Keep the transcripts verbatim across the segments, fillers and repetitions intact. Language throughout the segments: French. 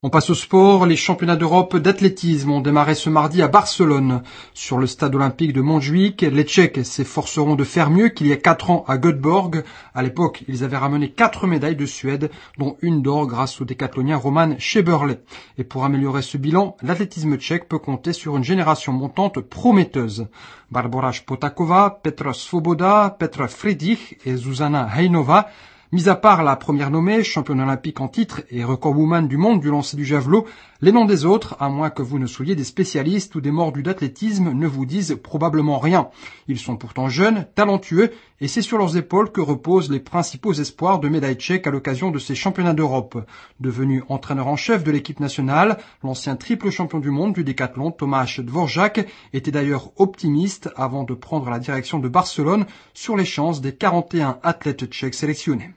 On passe au sport. Les championnats d'Europe d'athlétisme ont démarré ce mardi à Barcelone. Sur le stade olympique de Montjuïc, les Tchèques s'efforceront de faire mieux qu'il y a quatre ans à Göteborg. À l'époque, ils avaient ramené quatre médailles de Suède, dont une d'or grâce au décathlonien Roman Šeberle. Et pour améliorer ce bilan, l'athlétisme tchèque peut compter sur une génération montante prometteuse. Barbora Špotáková, Petra Svoboda, Petra Friedrich et Zuzana Hejnová. Mis à part la première nommée, championne olympique en titre et recordwoman du monde du lancer du javelot, les noms des autres, à moins que vous ne soyez des spécialistes ou des mordus d'athlétisme, ne vous disent probablement rien. Ils sont pourtant jeunes, talentueux, et c'est sur leurs épaules que reposent les principaux espoirs de médailles tchèques à l'occasion de ces championnats d'Europe. Devenu entraîneur en chef de l'équipe nationale, l'ancien triple champion du monde du décathlon Tomáš Dvořák était d'ailleurs optimiste avant de prendre la direction de Barcelone sur les chances des quarante et un athlètes tchèques sélectionnés.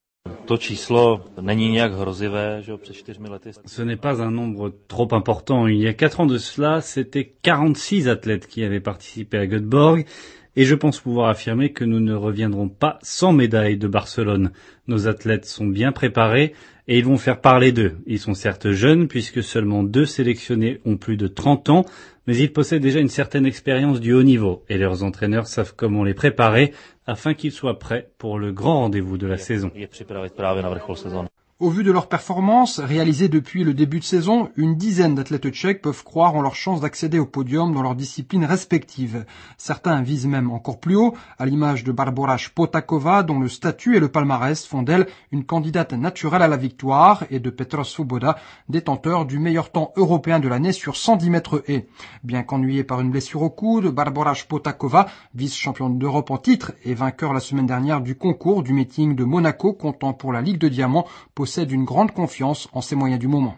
Ce n'est pas un nombre trop important. Il y a quatre ans de cela, c'était quarante-six athlètes qui avaient participé à Göteborg. Et je pense pouvoir affirmer que nous ne reviendrons pas sans médaille de Barcelone. Nos athlètes sont bien préparés et ils vont faire parler d'eux. Ils sont certes jeunes puisque seulement deux sélectionnés ont plus de trente ans, mais ils possèdent déjà une certaine expérience du haut niveau et leurs entraîneurs savent comment les préparer afin qu'ils soient prêts pour le grand rendez-vous de la saison. Au vu de leurs performances, réalisées depuis le début de saison, une dizaine d'athlètes tchèques peuvent croire en leur chance d'accéder au podium dans leurs disciplines respectives. Certains visent même encore plus haut, à l'image de Barbora Špotáková, dont le statut et le palmarès font d'elle une candidate naturelle à la victoire, et de Petra Svoboda, détenteur du meilleur temps européen de l'année sur cent dix mètres haies. Bien qu'ennuyée par une blessure au coude, Barbora Špotáková, vice-championne d'Europe en titre et vainqueur la semaine dernière du concours du meeting de Monaco comptant pour la Ligue de Diamant, possède une grande confiance en ses moyens du moment.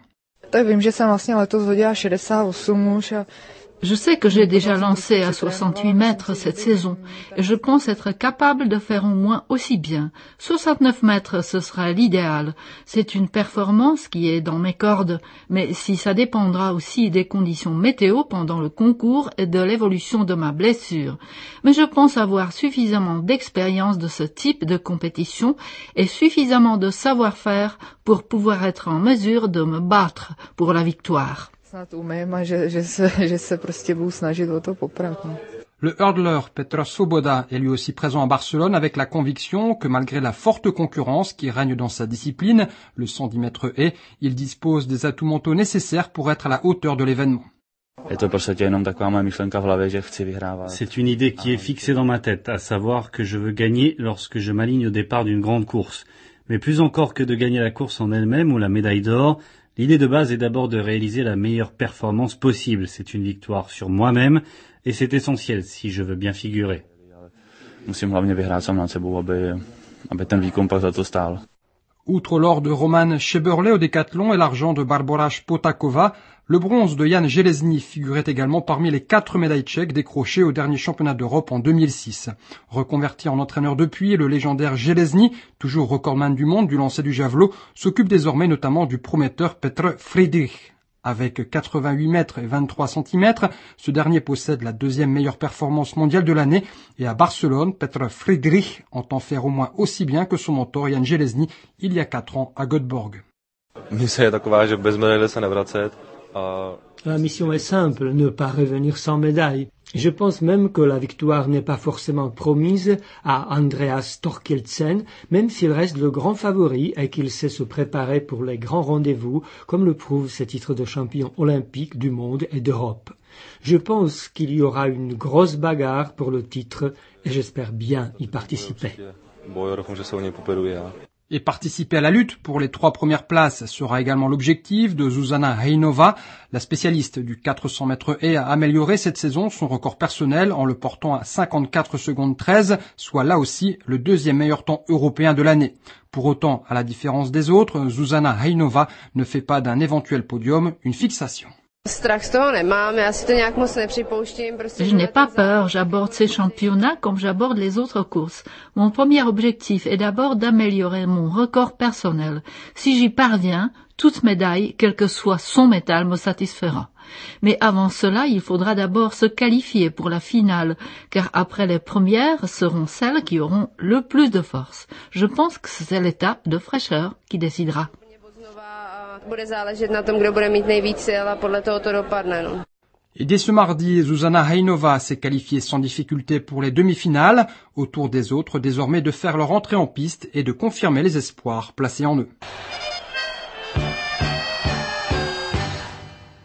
Je sais que j'ai déjà lancé à soixante-huit mètres cette saison et je pense être capable de faire au moins aussi bien. soixante-neuf mètres, ce sera l'idéal. C'est une performance qui est dans mes cordes, mais si ça dépendra aussi des conditions météo pendant le concours et de l'évolution de ma blessure. Mais je pense avoir suffisamment d'expérience de ce type de compétition et suffisamment de savoir-faire pour pouvoir être en mesure de me battre pour la victoire. Le hurdler Petra Svoboda est lui aussi présent à Barcelone avec la conviction que malgré la forte concurrence qui règne dans sa discipline, le cent dix mètres haies, il dispose des atouts mentaux nécessaires pour être à la hauteur de l'événement. C'est une idée qui est fixée dans ma tête, à savoir que je veux gagner lorsque je m'aligne au départ d'une grande course. Mais plus encore que de gagner la course en elle-même ou la médaille d'or, l'idée de base est d'abord de réaliser la meilleure performance possible. C'est une victoire sur moi-même et c'est essentiel si je veux bien figurer. Outre l'or de Roman Šeberle au décathlon et l'argent de Barbora Špotáková, le bronze de Jan Železný figurait également parmi les quatre médailles tchèques décrochées au dernier championnat d'Europe en deux mille six. Reconverti en entraîneur depuis, le légendaire Železný, toujours recordman du monde du lancer du javelot, s'occupe désormais notamment du prometteur Petr Friedrich. Avec quatre-vingt-huit mètres et vingt-trois centimètres, ce dernier possède la deuxième meilleure performance mondiale de l'année et à Barcelone, Petr Friedrich entend faire au moins aussi bien que son mentor Jan Železný il y a quatre ans à Göteborg. La mission est simple, ne pas revenir sans médaille. Je pense même que la victoire n'est pas forcément promise à Andreas Thorkildsen, même s'il reste le grand favori et qu'il sait se préparer pour les grands rendez-vous, comme le prouvent ses titres de champion olympique du monde et d'Europe. Je pense qu'il y aura une grosse bagarre pour le titre et j'espère bien y participer. Et participer à la lutte pour les trois premières places sera également l'objectif de Zuzana Hejnová. La spécialiste du quatre cents mètres haies a amélioré cette saison son record personnel en le portant à cinquante-quatre secondes treize, soit là aussi le deuxième meilleur temps européen de l'année. Pour autant, à la différence des autres, Zuzana Hejnová ne fait pas d'un éventuel podium une fixation. Je n'ai pas peur, j'aborde ces championnats comme j'aborde les autres courses. Mon premier objectif est d'abord d'améliorer mon record personnel. Si j'y parviens, toute médaille, quel que soit son métal, me satisfera. Mais avant cela, il faudra d'abord se qualifier pour la finale, car après les premières seront celles qui auront le plus de force. Je pense que c'est l'étape de fraîcheur qui décidera. Et dès ce mardi, Zuzana Hajnova s'est qualifiée sans difficulté pour les demi-finales. Au tour des autres, désormais, de faire leur entrée en piste et de confirmer les espoirs placés en eux.